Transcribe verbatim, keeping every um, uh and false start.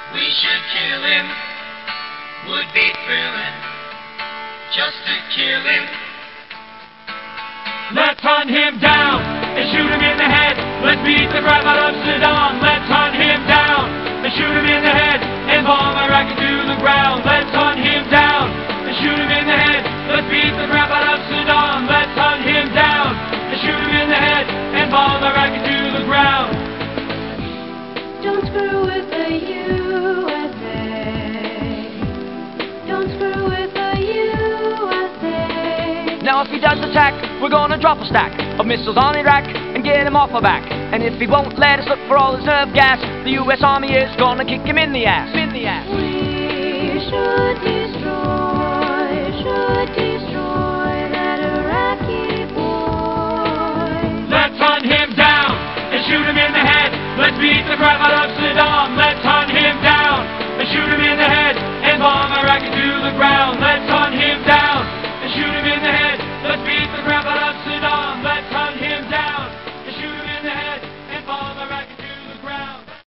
We should kill him, would be thrilling, just to kill him. Let's hunt him down and shoot him in the head. Let's beat the crap out of Saddam. Let's hunt him down and shoot him in the head and bomb Iraq into the ground. Let's hunt him down and shoot him in the head. Let's beat the crap out of Saddam. Let's hunt him down and shoot him in the head and bomb Iraq into the ground. Don't screw with the U S A. Don't screw with the U S A. Now if he does attack, we're gonna drop a stack of missiles on Iraq and get him off our back. And if he won't let us look for all his nerve gas, the U S Army is gonna kick him in the ass. In the ass. We should destroy, should destroy that Iraqi boy. Let's hunt him down and shoot him in the head. Let's beat the crap out of Saddam. Let's hunt